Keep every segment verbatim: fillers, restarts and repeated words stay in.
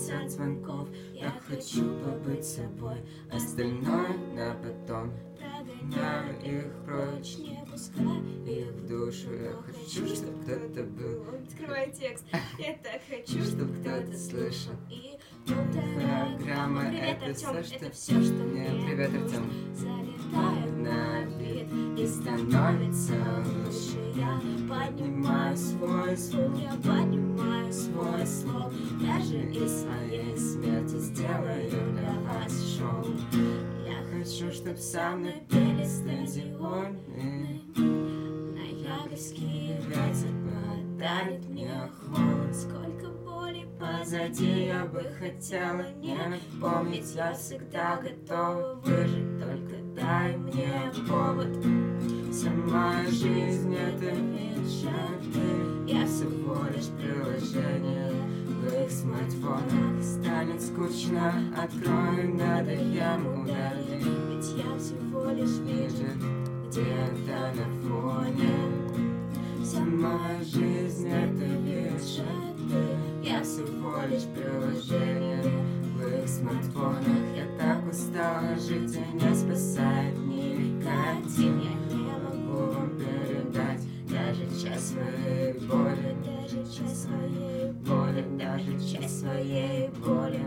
пятьдесят звонков. Я хочу побыть собой, остальное на потом. Прогоняю их прочь, не пускай их в душу. Я хочу, чтобы кто-то был. Открывай текст. Я так хочу, Чтобы кто-то слышал. И Программа — Привет, это Артём, все, это что... все, что Нет, мне привет, нужно. Артём. Залетаю на бит и становится лучше. Я поднимаю свой звук, я поднимаю свой слог. Даже из своей смерти сделаю для вас шоу. Я хочу, чтоб со мной пели стадионы. Ноябрьский ветер подарит мне холод. Сколько боли позади, я бы хотела не помнить. Я всегда готова выжить, только дай мне повод. Сама жизнь — это виджеты. Я всего лишь приложение в их смартфонах. Станет скучно, открой, надоем, удали. Ведь я всего лишь виджет где-то на фоне. Сама жизнь — это виджеты. Я всего лишь приложение в их смартфонах. Я так устала жить, и не спасает никотин. Я не могу вам передать даже часть своей боли, даже часть своей боли, даже часть своей боли.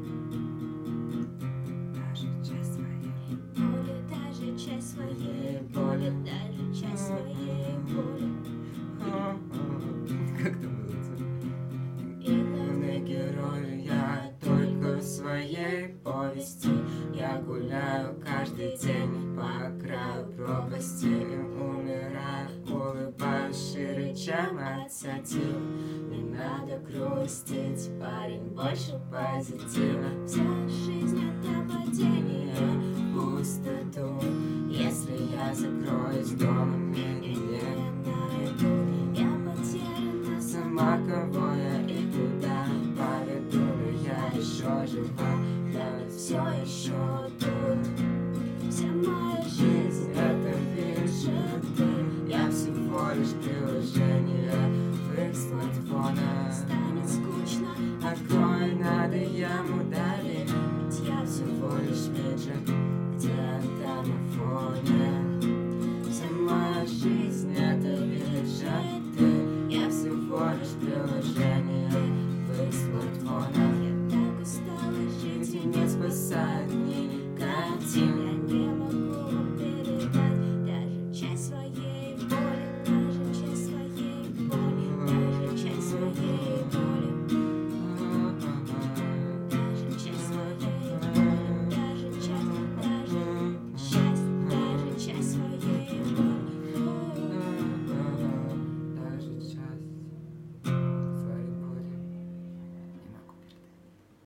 Даже часть своей боли, даже часть своей боли, даже часть своей боли. Как там было? И главный герой я только в своей повести. Я гуляю каждый день по краю пропасти и умираю, улыбаюсь шире, чем от сатир. Не надо грустить, парень, больше позитива. Вся жизнь — это падение в пустоту. Если я закроюсь дома, меня